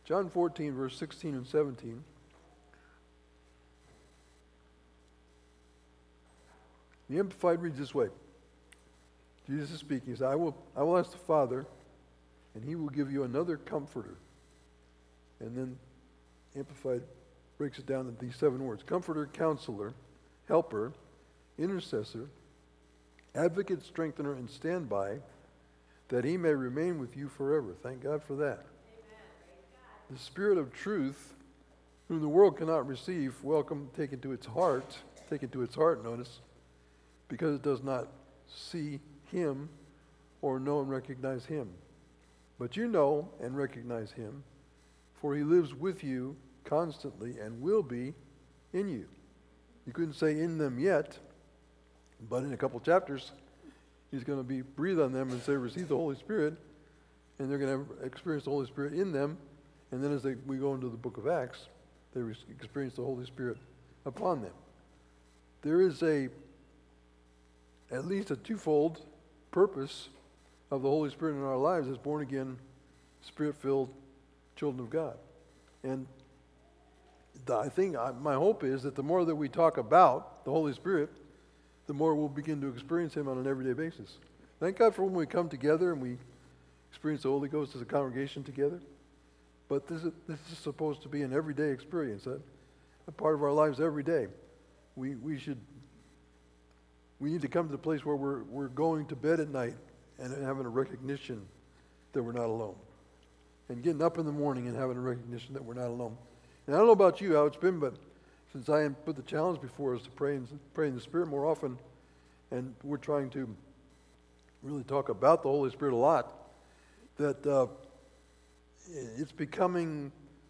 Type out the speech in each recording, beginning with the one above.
John 14, verse 16 and 17. The Amplified reads this way. Jesus is speaking. He says, I will ask the Father, and he will give you another comforter. And then Amplified breaks it down into these 7 words. Comforter, counselor, helper, intercessor, advocate, strengthener, and standby, that he may remain with you forever. Thank God for that. Amen. The Spirit of truth, whom the world cannot receive, welcome, take into its heart, notice, because it does not see him or know and recognize him. But you know and recognize him, for he lives with you constantly and will be in you. You couldn't say in them yet, but in a couple chapters, he's going to breathe on them and say, receive the Holy Spirit, and they're going to experience the Holy Spirit in them. And then we go into the book of Acts, they experience the Holy Spirit upon them. There is at least a twofold purpose of the Holy Spirit in our lives as born-again, Spirit-filled children of God. And I think my hope is that the more that we talk about the Holy Spirit, the more we'll begin to experience him on an everyday basis. Thank God for when we come together and we experience the Holy Ghost as a congregation together. But this is supposed to be an everyday experience, a part of our lives every day. We need to come to the place where we're going to bed at night and having a recognition that we're not alone. And getting up in the morning and having a recognition that we're not alone. And I don't know about you, how it's been, but since I put the challenge before us to pray in the Spirit more often, and we're trying to really talk about the Holy Spirit a lot, that it's becoming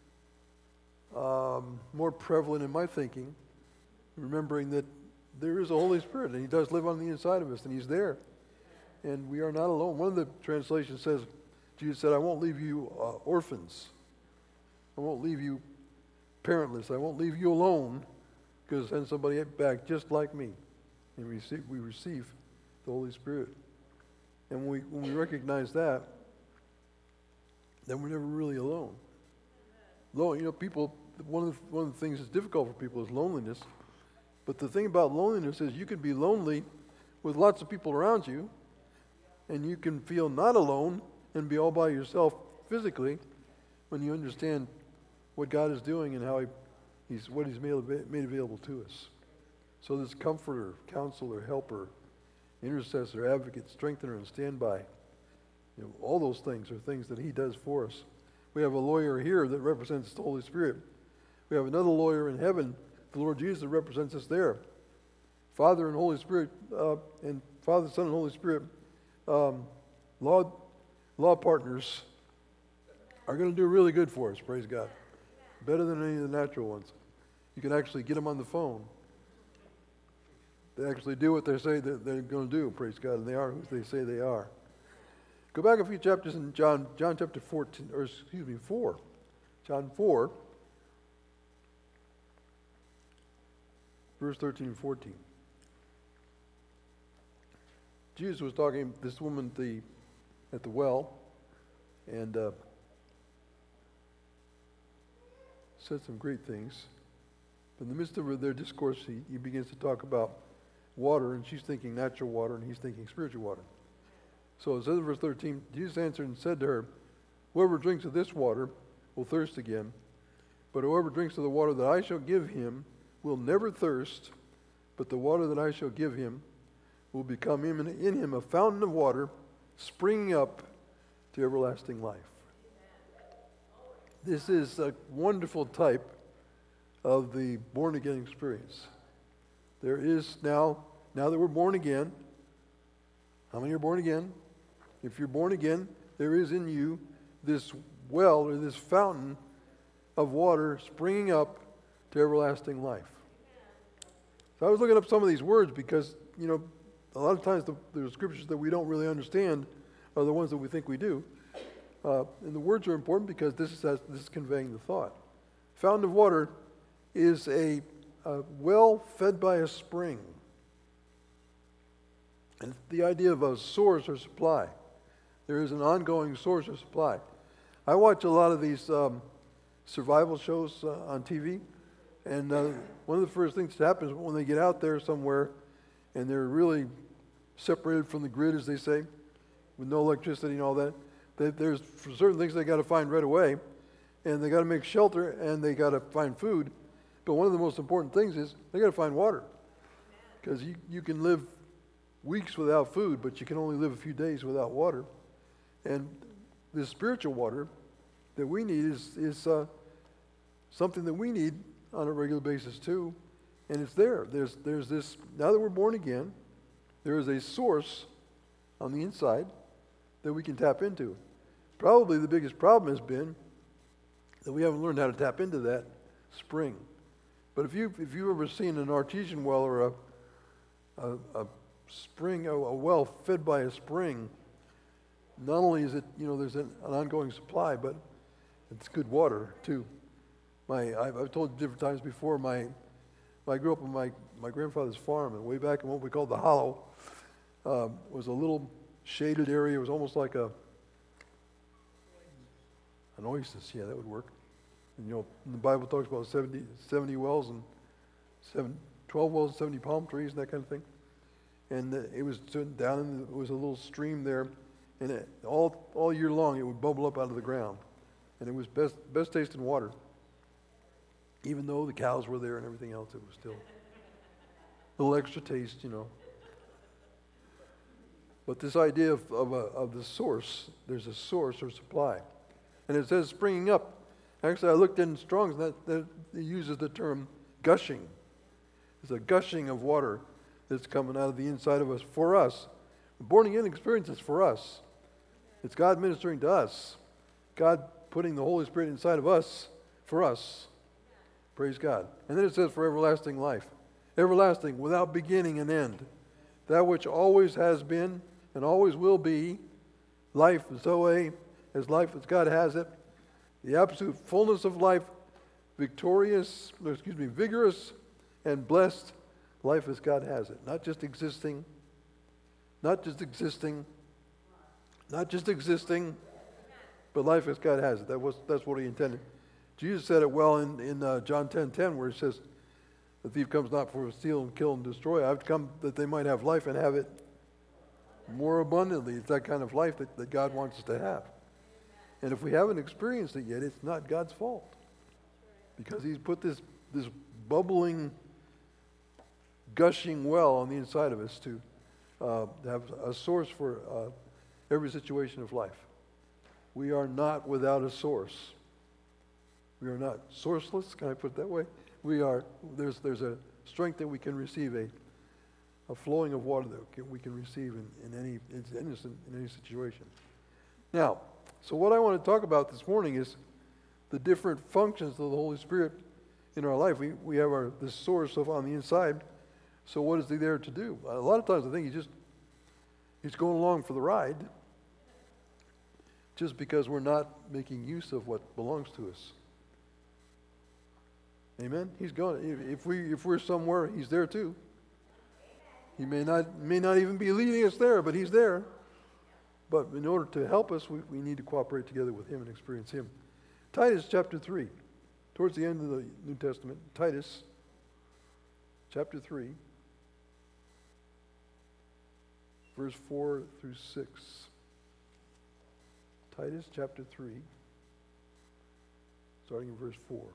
more prevalent in my thinking, remembering that there is a Holy Spirit, and he does live on the inside of us, and he's there. And we are not alone. One of the translations says, Jesus said, I won't leave you orphans. I won't leave you parentless. I won't leave you alone, because send somebody back just like me. And we receive the Holy Spirit. And when we recognize that, then we're never really alone. People, one of the things that's difficult for people is loneliness. But the thing about loneliness is you can be lonely with lots of people around you, and you can feel not alone and be all by yourself physically when you understand what God is doing and how He's made available to us. So this comforter, counselor, helper, intercessor, advocate, strengthener, and standby, all those things are things that he does for us. We have a lawyer here that represents the Holy Spirit. We have another lawyer in heaven, the Lord Jesus, that represents us there. Father and Holy Spirit, and Father, Son, and Holy Spirit, law partners are going to do really good for us, praise God. Better than any of the natural ones. You can actually get them on the phone. They actually do what they say that they're going to do, praise God, and they are who they say they are. Go back a few chapters in John chapter 4. John 4, verse 13 and 14. Jesus was talking to this woman at the well, and said some great things. In the midst of their discourse, he begins to talk about water, and she's thinking natural water, and he's thinking spiritual water. So it says in verse 13, Jesus answered and said to her, whoever drinks of this water will thirst again, but whoever drinks of the water that I shall give him will never thirst, but the water that I shall give him will become in him a fountain of water springing up to everlasting life. This is a wonderful type of the born-again experience. There is now that we're born again, how many are born again? If you're born again, there is in you this well or this fountain of water springing up to everlasting life. So I was looking up some of these words because, a lot of times the scriptures that we don't really understand are the ones that we think we do. And the words are important because this is conveying the thought. Fountain of water is a well fed by a spring. And the idea of a source or supply. There is an ongoing source or supply. I watch a lot of these survival shows on TV. And one of the first things that happens when they get out there somewhere and they're really separated from the grid, as they say, with no electricity and all that, there's certain things they got to find right away. And they got to make shelter and they got to find food. But one of the most important things is they got to find water. Because you can live weeks without food, but you can only live a few days without water. And this spiritual water that we need is something that we need on a regular basis too. And it's there. There's this, now that we're born again, there is a source on the inside that we can tap into. Probably the biggest problem has been that we haven't learned how to tap into that spring. But if you've ever seen an artesian well or a spring, a well fed by a spring, not only is it, there's an ongoing supply, but it's good water too. I've told you different times before, I grew up on my grandfather's farm, and way back in what we called the Hollow, was a little shaded area. It was almost like an oasis. Yeah, that would work. And, the Bible talks about 70 wells and 12 wells and 70 palm trees and that kind of thing. And it was down it was a little stream there, and all year long it would bubble up out of the ground. And it was best tasting water. Even though the cows were there and everything else, it was still a little extra taste, But this idea of the source, there's a source or supply. And it says springing up. Actually, I looked in Strong's, that it uses the term gushing. It's a gushing of water that's coming out of the inside of us for us. The born again experience is for us. It's God ministering to us. God putting the Holy Spirit inside of us for us. Praise God. And then it says for everlasting life. Everlasting, without beginning and end. That which always has been and always will be, life, Zoe, as life as God has it, the absolute fullness of life, vigorous and blessed life as God has it. Not just existing, but life as God has it. That's what he intended. Jesus said it well in John 10:10, where he says, the thief comes not for to steal and kill and destroy. I've come that they might have life and have it more abundantly. It's that kind of life that God wants us to have. And if we haven't experienced it yet, it's not God's fault. Because he's put this bubbling, gushing well on the inside of us to have a source for every situation of life. We are not without a source. We are not sourceless, can I put it that way? There's a strength that we can receive, a flowing of water that we can receive in any situation. Now, so what I want to talk about this morning is the different functions of the Holy Spirit in our life. We have this source on the inside. So what is he there to do? A lot of times I think he's going along for the ride, just because we're not making use of what belongs to us. Amen. He's going. If we're somewhere, he's there too. He may not even be leading us there, but he's there. But in order to help us, we need to cooperate together with him and experience him. Titus chapter 3, towards the end of the New Testament, Titus chapter 3, verse 4 through 6. Titus chapter 3, starting in verse 4.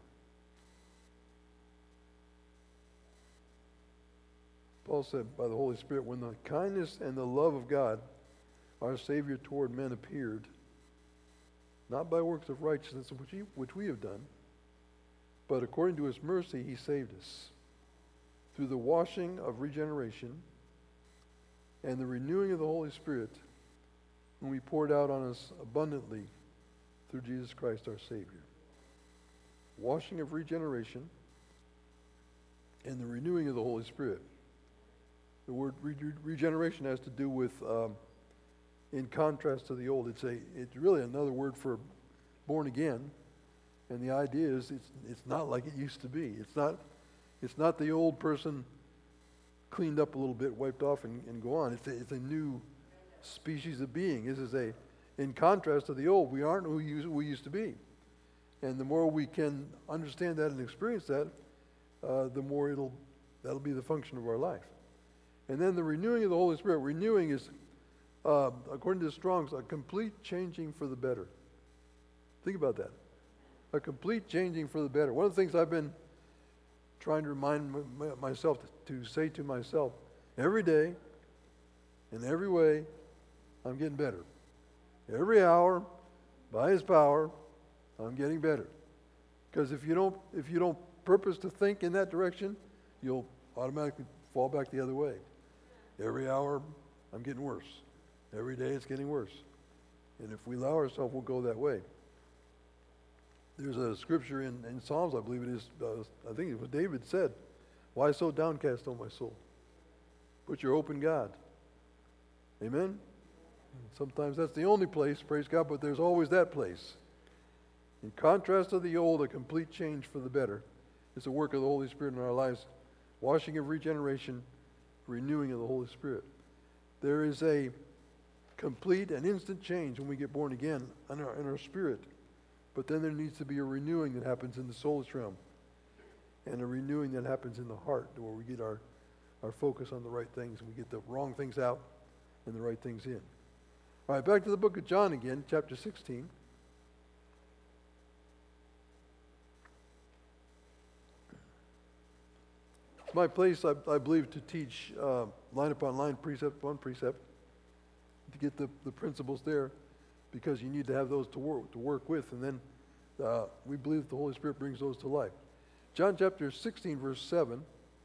Paul said by the Holy Spirit, when the kindness and the love of God, our Savior toward men appeared, not by works of righteousness which we have done, but according to his mercy he saved us, through the washing of regeneration and the renewing of the Holy Spirit, whom he poured out on us abundantly through Jesus Christ our Savior. Washing of regeneration and the renewing of the Holy Spirit. The word regeneration has to do with, in contrast to the old, it's really another word for born again. And the idea is it's not like it used to be. It's not the old person cleaned up a little bit, wiped off, and go on. It's a new species of being. This is in contrast to the old. We aren't who we used to be. And the more we can understand that and experience that, the more that'll be the function of our life. And then the renewing of the Holy Spirit. Renewing is, according to Strong's, a complete changing for the better. Think about that. A complete changing for the better. One of the things I've been trying to remind myself to say to myself, every day, in every way, I'm getting better. Every hour, by His power, I'm getting better. Because if you don't purpose to think in that direction, you'll automatically fall back the other way. Every hour, I'm getting worse. Every day, it's getting worse. And if we allow ourselves, we'll go that way. There's a scripture in Psalms, I believe it is, I think it was David said, "Why so downcast, O my soul? Put your hope in God." Amen? Sometimes that's the only place, praise God, but there's always that place. In contrast to the old, a complete change for the better. It's a work of the Holy Spirit in our lives, washing of regeneration, renewing of the Holy Spirit. There is a complete and instant change when we get born again in our spirit. But then there needs to be a renewing that happens in the soulish realm, and a renewing that happens in the heart, where we get our focus on the right things, and we get the wrong things out and the right things in. All right, back to the book of John again, chapter 16. It's my place, I believe, to teach line upon line, precept upon precept, to get the principles there, because you need to have those to work with, and then we believe the Holy Spirit brings those to life. John chapter 16, verse 7.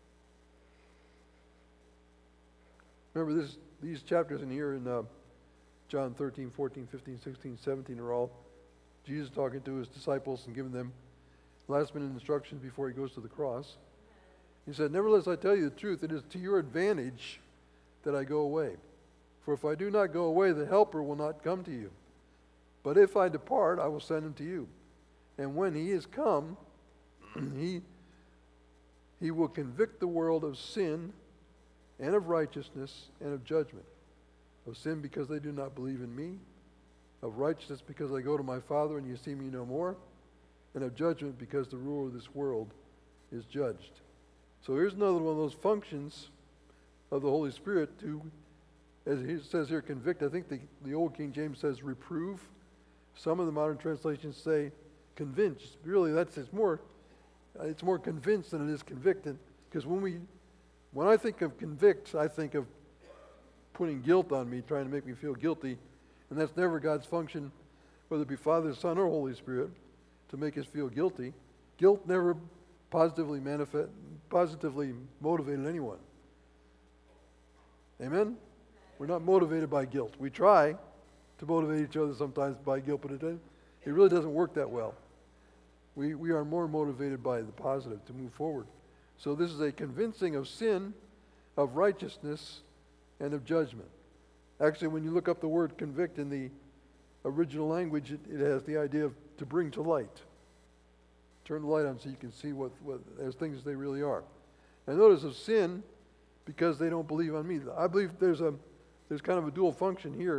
Remember, these chapters in here in John 13, 14, 15, 16, 17 are all Jesus talking to his disciples and giving them last-minute instructions before he goes to the cross. He said, "Nevertheless, I tell you the truth, it is to your advantage that I go away. For if I do not go away, the Helper will not come to you. But if I depart, I will send him to you. And when he is come, he will convict the world of sin and of righteousness and of judgment. Of sin because they do not believe in me. Of righteousness because I go to my Father and you see me no more. And of judgment because the ruler of this world is judged." So here's another one of those functions of the Holy Spirit to, as he says here, convict. I think the old King James says reprove. Some of the modern translations say convince. Really, it's more convinced than it is convicted. Because when I think of convict, I think of putting guilt on me, trying to make me feel guilty. And that's never God's function, whether it be Father, Son, or Holy Spirit, to make us feel guilty. Guilt never positively motivated anyone. Amen? We're not motivated by guilt. We try to motivate each other sometimes by guilt, but it really doesn't work that well. We are more motivated by the positive to move forward. So this is a convincing of sin, of righteousness, and of judgment. Actually, when you look up the word convict in the original language, it has the idea of to bring to light. Turn the light on so you can see what as things as they really are. And notice of sin, because they don't believe on me. I believe there's kind of a dual function here.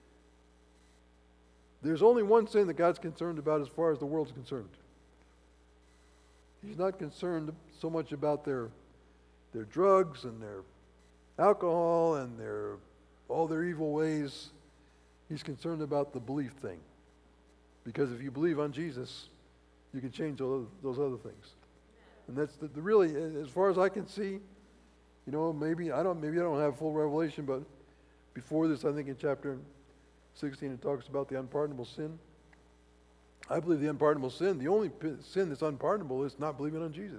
There's only one sin that God's concerned about as far as the world's concerned. He's not concerned so much about their drugs and their alcohol and all their evil ways. He's concerned about the belief thing. Because if you believe on Jesus, you can change those other things. And that's the really, as far as I can see, maybe I don't have full revelation, but before this, I think in chapter 16, it talks about the unpardonable sin. I believe the unpardonable sin, the only sin that's unpardonable is not believing on Jesus.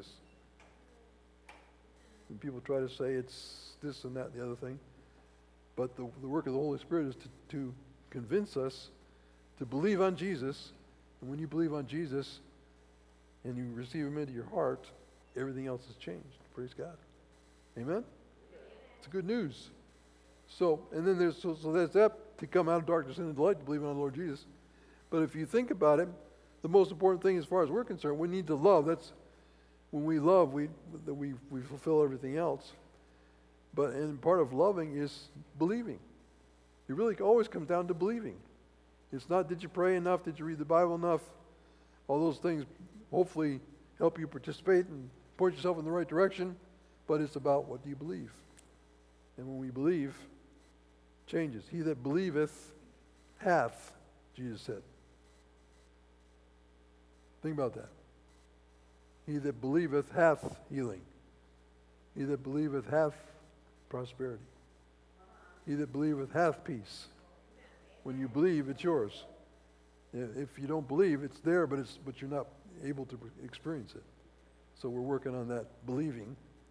And people try to say it's this and that and the other thing. But the work of the Holy Spirit is to convince us to believe on Jesus. And when you believe on Jesus and you receive him into your heart, everything else has changed. Praise God. Amen? It's good news. So there's that, to come out of darkness into light, to believe on the Lord Jesus. But if you think about it, the most important thing as far as we're concerned, we need to love. That's when we love, we fulfill everything else. And part of loving is believing. It really always comes down to believing. It's not, did you pray enough? Did you read the Bible enough? All those things hopefully help you participate and point yourself in the right direction, but it's about what do you believe. And when we believe, changes. He that believeth hath, Jesus said. Think about that. He that believeth hath healing. He that believeth hath prosperity. He that believeth hath peace. When you believe, it's yours. If you don't believe, it's there, but you're not able to experience it. So we're working on that believing.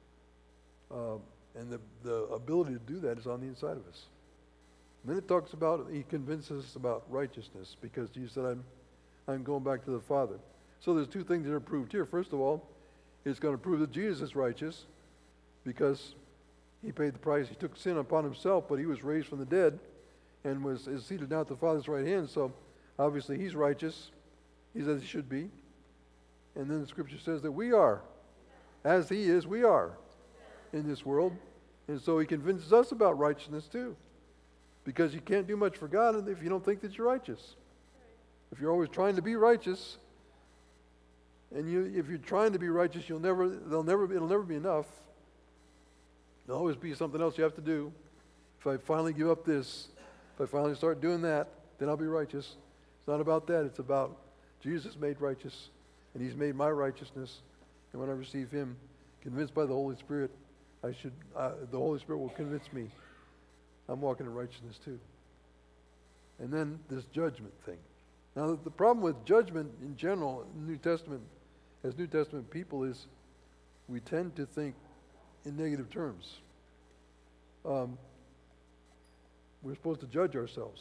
And the ability to do that is on the inside of us. And then it talks about, he convinces us about righteousness, because Jesus said, I'm going back to the Father. So there's two things that are proved here. First of all, it's going to prove that Jesus is righteous, because he paid the price. He took sin upon himself, but he was raised from the dead and is seated now at the Father's right hand. So obviously he's righteous. He's as he should be. And then the scripture says that we are. As he is, we are in this world. And so he convinces us about righteousness too. Because you can't do much for God if you don't think that you're righteous. If you're always trying to be righteous, and if you're trying to be righteous, it'll never be enough. There'll always be something else you have to do. If I finally give up this, if I finally start doing that, then I'll be righteous. It's not about that. It's about Jesus made righteous, and he's made my righteousness. And when I receive him, convinced by the Holy Spirit, the Holy Spirit will convince me I'm walking in righteousness too. And then this judgment thing. Now, the problem with judgment in general in New Testament, as New Testament people, is we tend to think in negative terms. We're supposed to judge ourselves.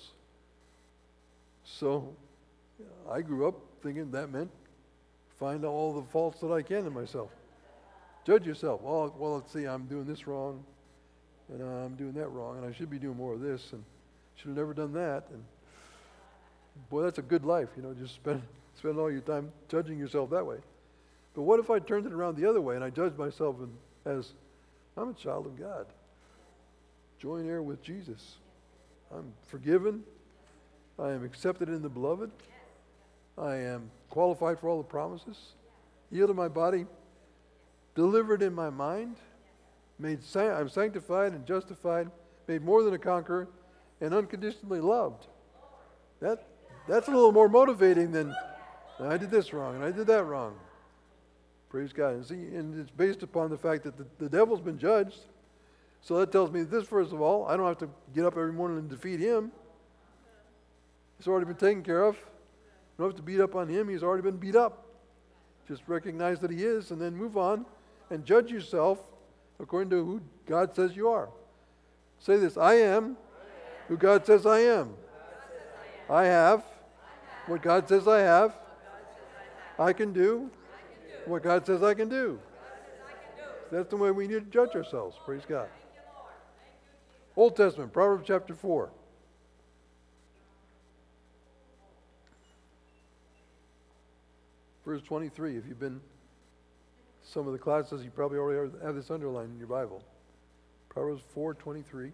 So I grew up thinking that meant find out all the faults that I can in myself. Judge yourself. Oh, well, let's see, I'm doing this wrong, and I'm doing that wrong, and I should be doing more of this, and should have never done that. And boy, that's a good life, just spend all your time judging yourself that way. But what if I turned it around the other way and I judged myself as I'm a child of God, joint heir with Jesus. I'm forgiven. I am accepted in the beloved. I am qualified for all the promises. Yielded my body, delivered in my mind, I'm sanctified and justified, made more than a conqueror, and unconditionally loved. That's a little more motivating than I did this wrong and I did that wrong. Praise God. And it's based upon the fact that the devil's been judged. So that tells me this, first of all, I don't have to get up every morning and defeat him. It's already been taken care of. I don't have to beat up on him. He's already been beat up. Just recognize that he is, and then move on and judge yourself according to who God says you are. Say this: I am who God says I am. I have what God says I have. I can do what God says I can do. That's the way we need to judge ourselves. Praise God. Old Testament, Proverbs chapter 4. Verse 23. If you've been some of the classes, you probably already have this underlined in your Bible. Proverbs 4:23.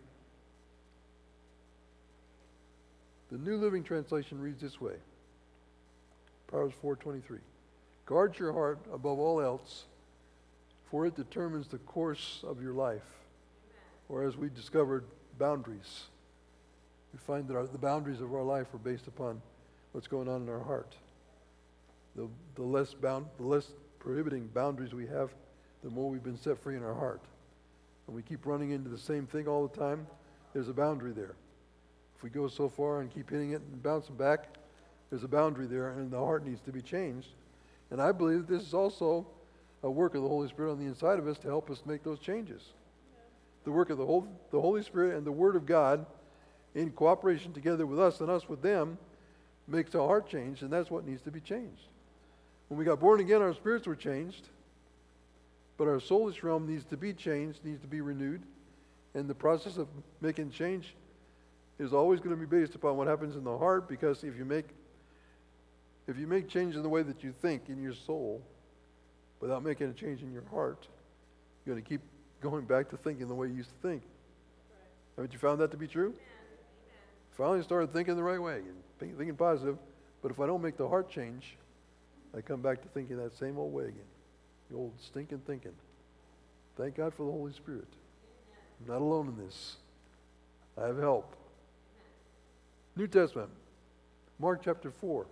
The New Living Translation reads this way. Proverbs 4:23. Guard your heart above all else, for it determines the course of your life. Or as we discovered, boundaries. We find that the boundaries of our life are based upon what's going on in our heart. The less prohibiting boundaries we have, the more we've been set free in our heart. And we keep running into the same thing all the time, there's a boundary there. If we go so far and keep hitting it and bouncing back, there's a boundary there, and the heart needs to be changed. And I believe that this is also a work of the Holy Spirit on the inside of us to help us make those changes. The work of the Holy Spirit and the Word of God in cooperation together with us and us with them makes our heart change, and that's what needs to be changed. When we got born again, our spirits were changed, but our soulish realm needs to be changed, needs to be renewed, and the process of making change is always going to be based upon what happens in the heart, because if you make change in the way that you think in your soul without making a change in your heart, you're going to keep going back to thinking the way you used to think. Haven't you found that to be true? Finally started thinking the right way, thinking positive, but if I don't make the heart change, I come back to thinking that same old way again. The old stinking thinking. Thank God for the Holy Spirit. I'm not alone in this. I have help. New Testament, Mark chapter 4.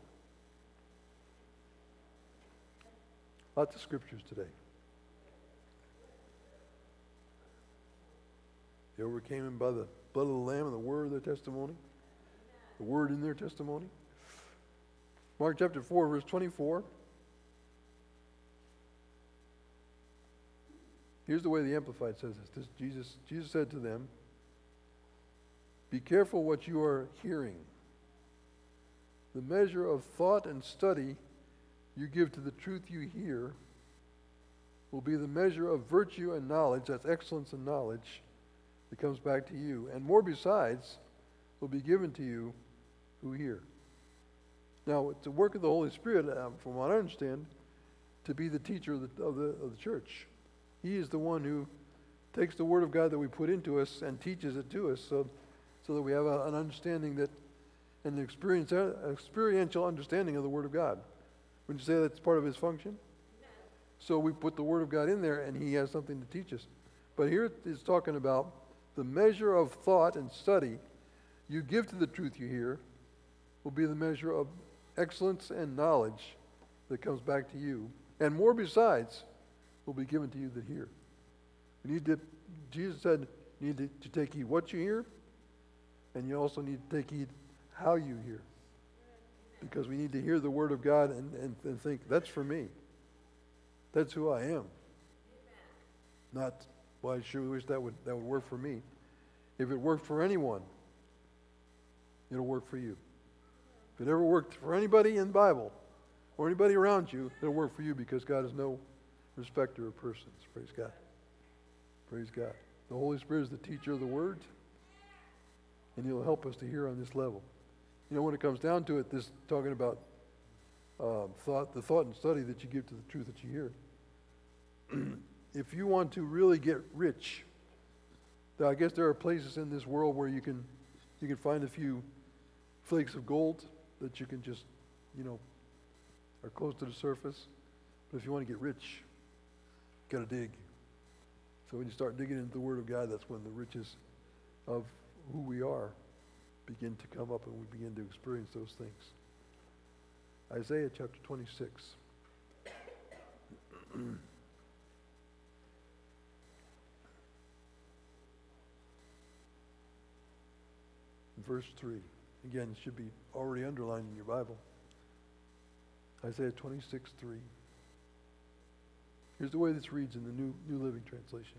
Lots of scriptures today. They overcame him by the blood of the Lamb and the word of their testimony. The word in their testimony. Mark chapter 4, verse 24. Here's the way the Amplified says this. Jesus said to them, "Be careful what you are hearing. The measure of thought and study you give to the truth you hear will be the measure of virtue and knowledge," that's excellence and knowledge, "that comes back to you. And more besides will be given to you who hear." Now, it's the work of the Holy Spirit, from what I understand, to be the teacher of the church. He is the one who takes the Word of God that we put into us and teaches it to us so that we have an understanding that, an experiential understanding of the Word of God. Would you say that's part of His function? So we put the Word of God in there and He has something to teach us. But here it's talking about the measure of thought and study you give to the truth you hear will be the measure of excellence and knowledge that comes back to you. And more besides will be given to you that hear. Jesus said, you need to take heed what you hear, and you also need to take heed how you hear. Because we need to hear the Word of God and think, that's for me. That's who I am. Not, well, I sure wish that would work for me. If it worked for anyone, it'll work for you. If it ever worked for anybody in the Bible or anybody around you, it'll work for you because God is no respecter of persons. Praise God. Praise God. The Holy Spirit is the teacher of the Word, and He'll help us to hear on this level. You know, when it comes down to it, this talking about the thought and study that you give to the truth that you hear. If you want to really get rich, I guess there are places in this world where you can find a few flakes of gold that you can just, are close to the surface. But if you want to get rich, you got to dig. So when you start digging into the Word of God, that's when the riches of who we are begin to come up and we begin to experience those things. Isaiah chapter 26. Verse 3. Again, it should be already underlined in your Bible. Isaiah 26, 3. Here's the way this reads in the New Living Translation.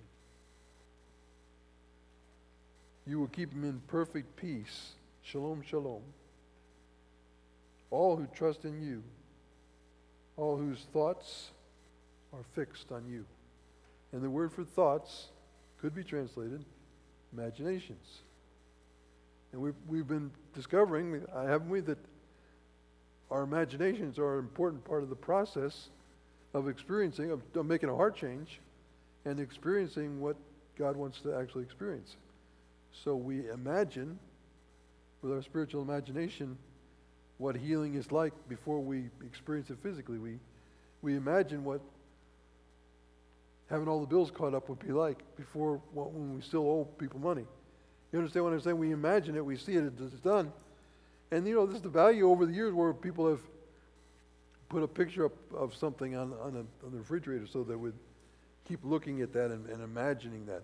You will keep him in perfect peace. Shalom, shalom. All who trust in you, all whose thoughts are fixed on you. And the word for thoughts could be translated imaginations. And we've been discovering, haven't we, that our imaginations are an important part of the process of experiencing, of making a heart change and experiencing what God wants to actually experience. So we imagine, with our spiritual imagination, what healing is like before we experience it physically. We imagine what having all the bills caught up would be like before, when we still owe people money. You understand what I'm saying? We imagine it, we see it, it's done. And this is the value over the years where people have put a picture up of something on the refrigerator so they would keep looking at that and imagining that.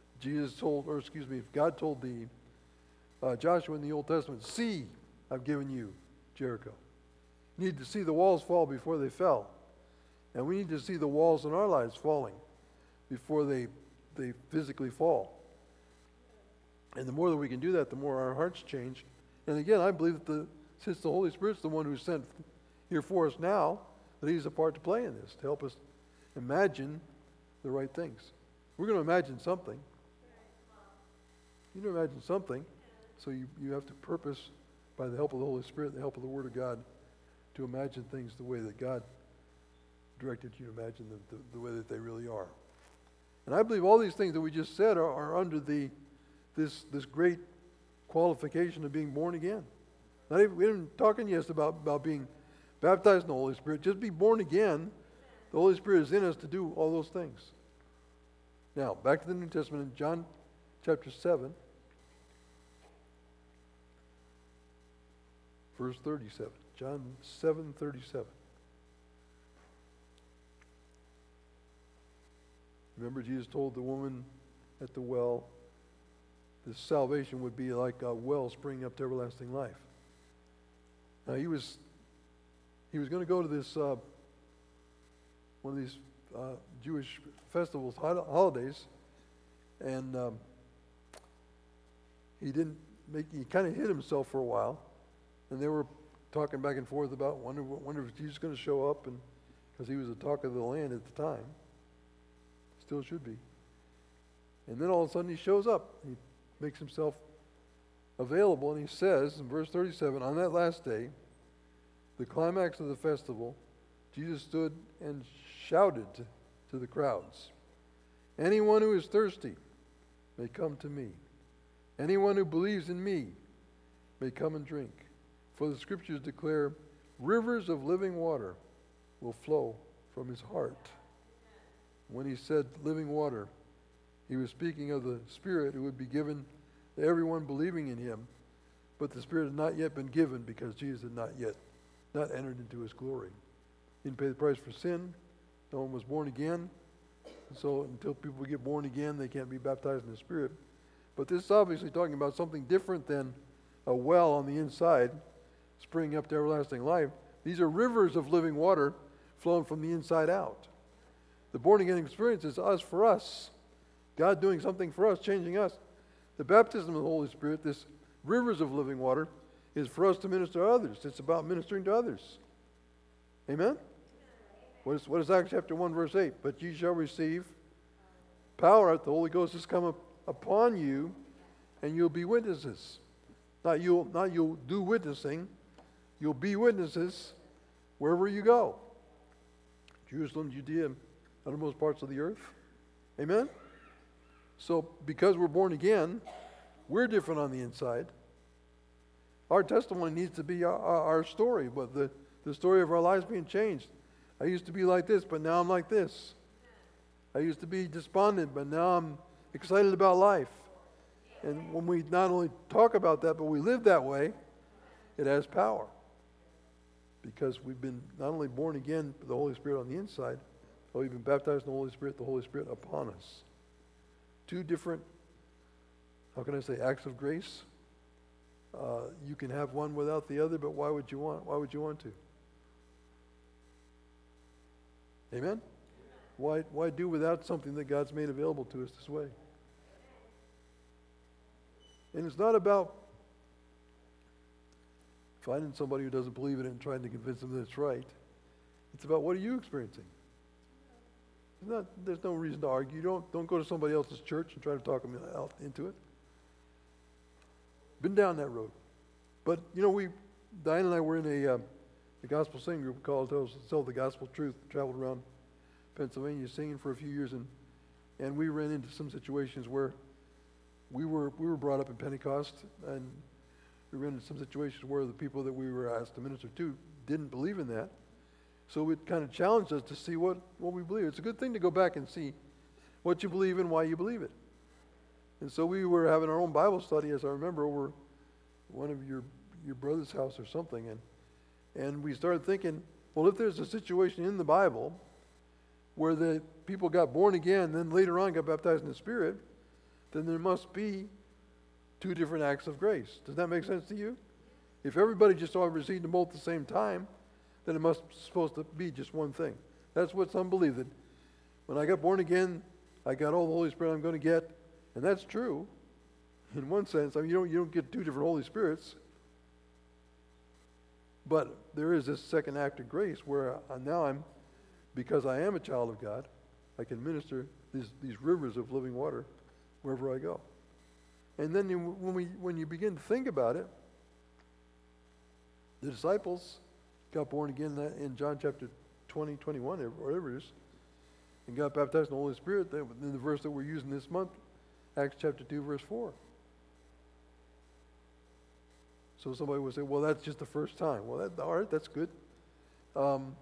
God told Joshua in the Old Testament, see, I've given you Jericho. You need to see the walls fall before they fell. And we need to see the walls in our lives falling before they physically fall. And the more that we can do that, the more our hearts change. And again, I believe that since the Holy Spirit's the one who's sent here for us now, that He's a part to play in this, to help us imagine the right things. We're going to imagine something. You imagine something, so you have to purpose, by the help of the Holy Spirit, the help of the Word of God, to imagine things the way that God directed you to imagine them, the way that they really are. And I believe all these things that we just said are under this great qualification of being born again. We didn't talking yes about being baptized in the Holy Spirit, just be born again. The Holy Spirit is in us to do all those things. Now, back to the New Testament in John chapter 7, verse 37. John 7:37. Remember, Jesus told the woman at the well, this salvation would be like a well springing up to everlasting life. Now, he was going to go to this one of these Jewish festivals, holidays, and he kind of hid himself for a while, and they were talking back and forth about wonder if Jesus was going to show up, and because he was the talk of the land at the time, still should be. And then all of a sudden he shows up. He makes himself available, and he says in verse 37, on that last day, the climax of the festival, Jesus stood and shouted to the crowds, anyone who is thirsty may come to me. Anyone who believes in me may come and drink. For the scriptures declare, rivers of living water will flow from his heart. When he said living water, he was speaking of the Spirit who would be given to everyone believing in him, but the Spirit had not yet been given because Jesus had not entered into his glory. He didn't pay the price for sin. No one was born again. So until people get born again, they can't be baptized in the Spirit. But this is obviously talking about something different than a well on the inside springing up to everlasting life. These are rivers of living water flowing from the inside out. The born-again experience is us for us. God doing something for us, changing us. The baptism of the Holy Spirit, this rivers of living water, is for us to minister to others. It's about ministering to others. Amen? What is Acts chapter 1, verse 8? But ye shall receive power. The Holy Ghost has come upon you, and you'll be witnesses. Not you'll do witnessing. You'll be witnesses wherever you go. Jerusalem, Judea, uttermost parts of the earth. Amen? So because we're born again, we're different on the inside. Our testimony needs to be our story, but the story of our lives being changed. I used to be like this, but now I'm like this. I used to be despondent, but now I'm excited about life. And when we not only talk about that, but we live that way, it has power. Because we've been not only born again with the Holy Spirit on the inside, but we've been baptized in the Holy Spirit upon us. Two different, how can I say, acts of grace. You can have one without the other, but why would you want to? Amen? Why do without something that God's made available to us this way? And it's not about finding somebody who doesn't believe in it and trying to convince them that it's right. It's about, what are you experiencing? There's no reason to argue. Don't go to somebody else's church and try to talk them out into it. Been down that road. But, Diane and I were in a gospel singing group called Tell the Gospel Truth. Traveled around Pennsylvania singing for a few years, and we ran into some situations where we were brought up in Pentecost, and we ran into some situations where the people that we were asked to minister to didn't believe in that. So it kind of challenged us to see what we believe. It's a good thing to go back and see what you believe and why you believe it. And so we were having our own Bible study, as I remember, over one of your brother's house or something, and we started thinking, well, if there's a situation in the Bible where the people got born again and then later on got baptized in the Spirit, then there must be two different acts of grace. Does that make sense to you? If everybody just all received them both at the same time, then it must supposed to be just one thing. That's what some believe, that when I got born again, I got all the Holy Spirit I'm going to get, and that's true in one sense. I mean, you don't get two different Holy Spirits, but there is this second act of grace where now because I am a child of God, I can minister these rivers of living water wherever I go. And then when you begin to think about it, the disciples got born again in John chapter 20, 21, whatever it is, and got baptized in the Holy Spirit in the verse that we're using this month, Acts chapter 2, verse 4. So somebody would say, well, that's just the first time. Well, all right, that's good. Um,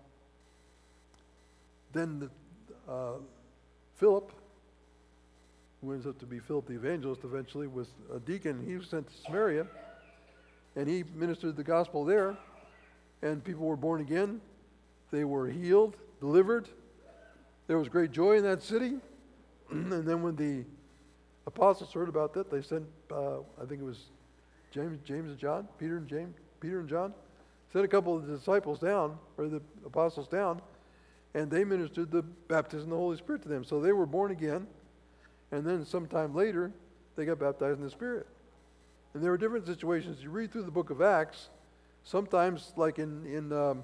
then Philip, who ends up to be Philip the evangelist eventually, was a deacon. He was sent to Samaria, and he ministered the gospel there, and people were born again. They were healed, delivered. There was great joy in that city. And then when the apostles heard about that, they sent, I think it was James and John, Peter and John, sent a couple of the disciples down, or the apostles down, and they ministered the baptism of the Holy Spirit to them. So they were born again, and then sometime later, they got baptized in the Spirit. And there were different situations. You read through the book of Acts, sometimes like in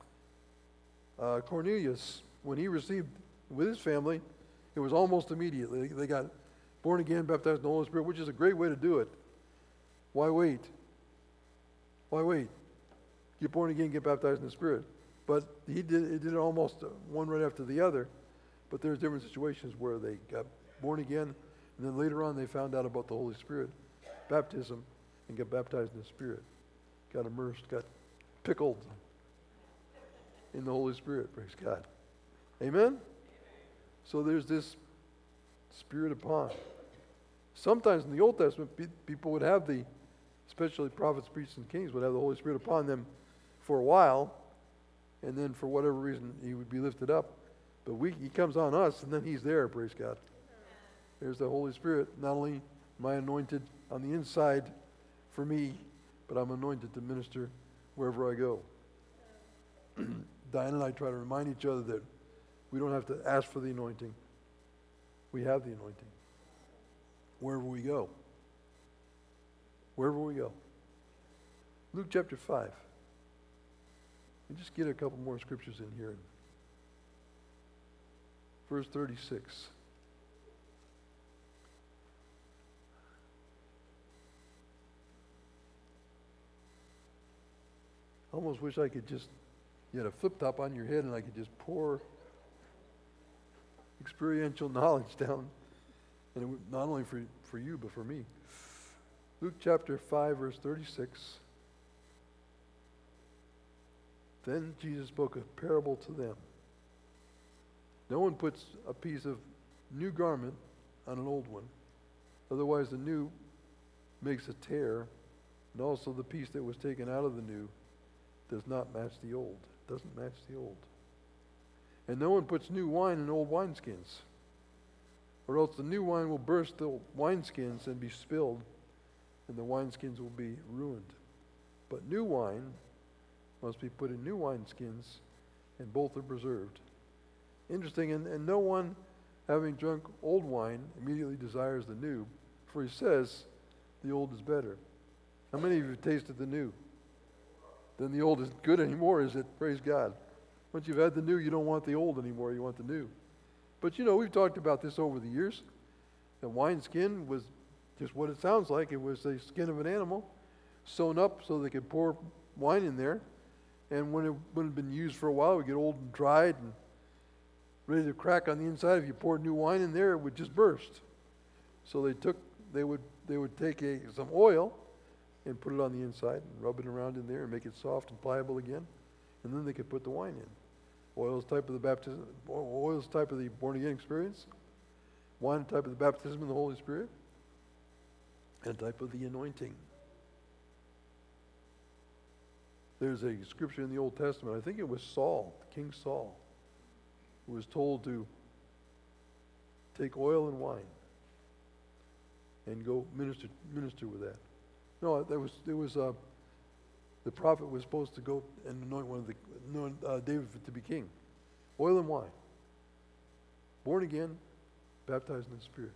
Cornelius, when he received with his family, it was almost immediately. They got born again, baptized in the Holy Spirit, which is a great way to do it. Why wait? Why wait? Get born again, get baptized in the Spirit. But he did it almost one right after the other. But there's different situations where they got born again, and then later on they found out about the Holy Spirit baptism and got baptized in the Spirit. Got immersed, got pickled in the Holy Spirit. Praise God. Amen? So there's this Spirit upon. Sometimes in the Old Testament, people would have especially prophets, priests, and kings would have the Holy Spirit upon them for a while, and then for whatever reason, he would be lifted up. But he comes on us, and then he's there, praise God. There's the Holy Spirit. Not only am I anointed on the inside for me, but I'm anointed to minister wherever I go. Diane and I try to remind each other that we don't have to ask for the anointing. We have the anointing. Wherever we go. Wherever we go. Luke chapter 5. And just get a couple more scriptures in here. Verse 36. I almost wish I could you had a flip top on your head and I could just pour experiential knowledge down. And it would, not only for you, but for me. Luke chapter 5, verse 36. Then Jesus spoke a parable to them. No one puts a piece of new garment on an old one. Otherwise the new makes a tear, and also the piece that was taken out of the new does not match the old. Doesn't match the old. And no one puts new wine in old wineskins, or else the new wine will burst the wineskins and be spilled, and the wineskins will be ruined. But new wine must be put in new wineskins, and both are preserved. Interesting, and no one, having drunk old wine, immediately desires the new, for he says, the old is better. How many of you have tasted the new? Then the old isn't good anymore, is it? Praise God. Once you've had the new, you don't want the old anymore, you want the new. But we've talked about this over the years. The wineskin was just what it sounds like. It was the skin of an animal sewn up so they could pour wine in there. And when it had been used for a while, it would get old and dried and ready to crack on the inside. If you poured new wine in there, it would just burst. So they would take some oil and put it on the inside and rub it around in there and make it soft and pliable again. And then they could put the wine in. Oil is type of the baptism. Oil is type of the born again experience. Wine type of the baptism in the Holy Spirit. And type of the anointing. There's a scripture in the Old Testament. I think it was Saul, King Saul, who was told to take oil and wine and go minister with that. No, there was the prophet was supposed to go and anoint David to be king. Oil and wine. Born again, baptized in the Spirit.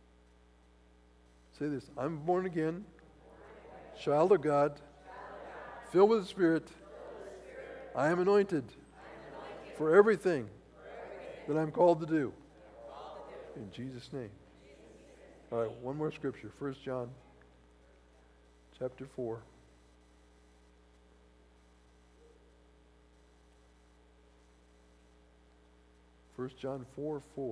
Say this: I'm born again, child of God, filled with the Spirit. I am anointed for everything that I'm called to do. In Jesus' name. All right, one more scripture. 1 John chapter 4. 1 John 4:4.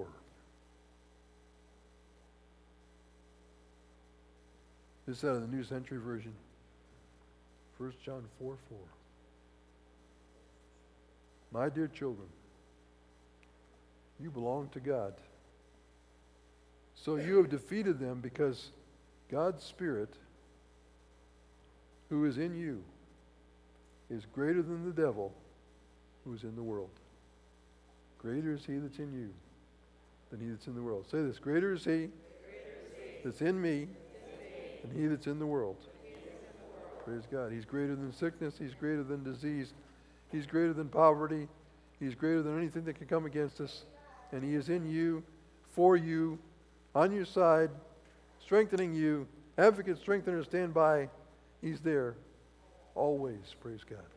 This is out of the New Century Version. 1 John 4:4. My dear children, you belong to God. So you have defeated them because God's Spirit, who is in you, is greater than the devil who is in the world. Greater is he that's in you than he that's in the world. Say this, greater is he that's in me than he that's in the world. Praise God. He's greater than sickness. He's greater than disease. He's greater than poverty. He's greater than anything that can come against us. And he is in you, for you, on your side, strengthening you. Advocate, strengthener, stand by. He's there always. Praise God.